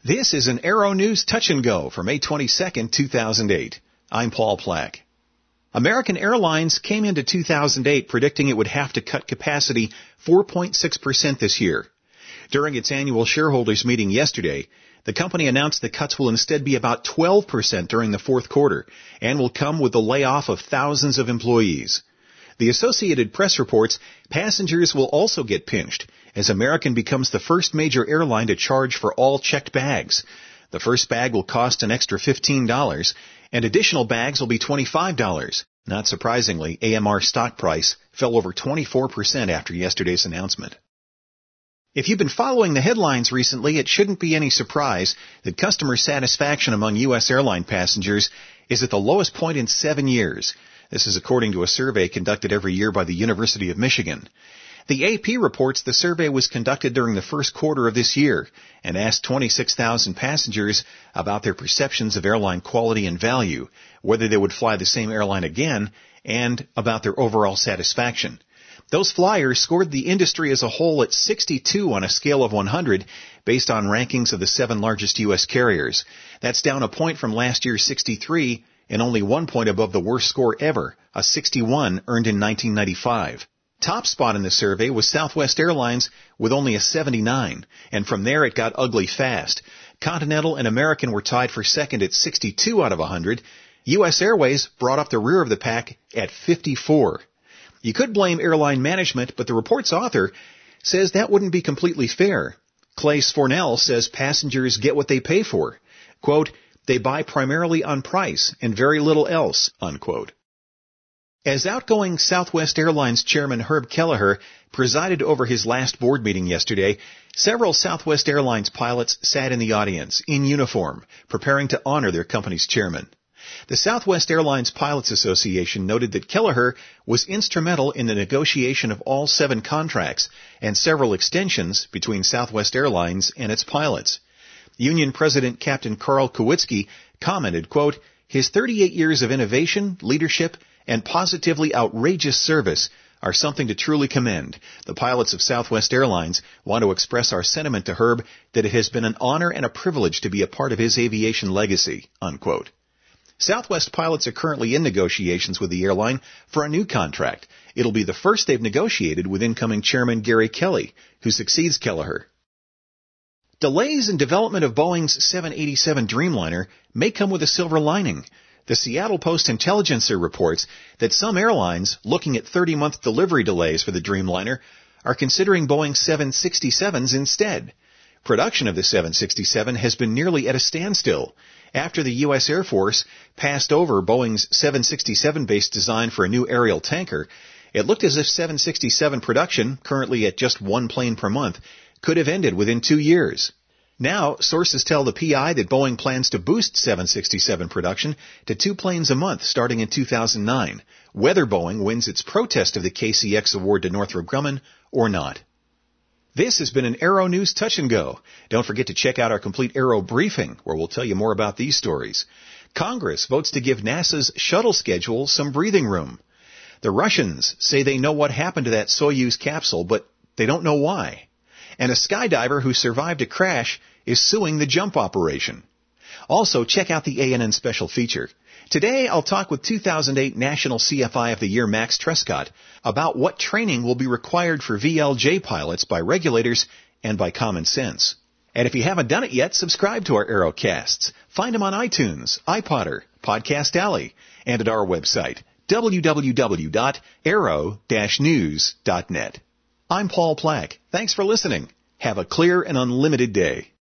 This is an Aero News Touch and Go for May 22nd, 2008. I'm Paul Plack. American Airlines came into 2008 predicting it would have to cut capacity 4.6% this year. During its annual shareholders meeting yesterday, the company announced the cuts will instead be about 12% during the fourth quarter and will come with the layoff of thousands of employees. The Associated Press reports passengers will also get pinched as American becomes the first major airline to charge for all checked bags. The first bag will cost an extra $15, and additional bags will be $25. Not surprisingly, AMR stock price fell over 24% after yesterday's announcement. If you've been following the headlines recently, it shouldn't be any surprise that customer satisfaction among U.S. airline passengers is at the lowest point in 7 years. This is according to a survey conducted every year by the University of Michigan. The AP reports the survey was conducted during the first quarter of this year and asked 26,000 passengers about their perceptions of airline quality and value, whether they would fly the same airline again, and about their overall satisfaction. Those flyers scored the industry as a whole at 62 on a scale of 100 based on rankings of the 7 largest U.S. carriers. That's down a point from last year's 63 and only 1 point above the worst score ever, a 61 earned in 1995. Top spot in the survey was Southwest Airlines with only a 79, and from there it got ugly fast. Continental and American were tied for second at 62 out of 100. U.S. Airways brought up the rear of the pack at 54. You could blame airline management, but the report's author says that wouldn't be completely fair. Clay Sfornell says passengers get what they pay for. Quote, they buy primarily on price and very little else, unquote. As outgoing Southwest Airlines chairman Herb Kelleher presided over his last board meeting yesterday, several Southwest Airlines pilots sat in the audience, in uniform, preparing to honor their company's chairman. The Southwest Airlines Pilots Association noted that Kelleher was instrumental in the negotiation of all 7 contracts and several extensions between Southwest Airlines and its pilots. Union President Captain Carl Kowitsky commented, quote, his 38 years of innovation, leadership, and positively outrageous service are something to truly commend. The pilots of Southwest Airlines want to express our sentiment to Herb that it has been an honor and a privilege to be a part of his aviation legacy, unquote. Southwest pilots are currently in negotiations with the airline for a new contract. It'll be the first they've negotiated with incoming chairman Gary Kelly, who succeeds Kelleher. Delays in development of Boeing's 787 Dreamliner may come with a silver lining. The Seattle Post-Intelligencer reports that some airlines looking at 30-month delivery delays for the Dreamliner are considering Boeing 767s instead. Production of the 767 has been nearly at a standstill. After the U.S. Air Force passed over Boeing's 767-based design for a new aerial tanker, it looked as if 767 production, currently at just 1 plane per month, could have ended within 2 years. Now, sources tell the PI that Boeing plans to boost 767 production to 2 planes a month starting in 2009, whether Boeing wins its protest of the KCX award to Northrop Grumman or not. This has been an Aero News Touch and Go. Don't forget to check out our complete Aero briefing, where we'll tell you more about these stories. Congress votes to give NASA's shuttle schedule some breathing room. The Russians say they know what happened to that Soyuz capsule, but they don't know why. And a skydiver who survived a crash is suing the jump operation. Also, check out the ANN special feature. Today, I'll talk with 2008 National CFI of the Year Max Trescott about what training will be required for VLJ pilots by regulators and by common sense. And if you haven't done it yet, subscribe to our Aerocasts. Find them on iTunes, iPodder, Podcast Alley, and at our website, www.aero-news.net. I'm Paul Plack. Thanks for listening. Have a clear and unlimited day.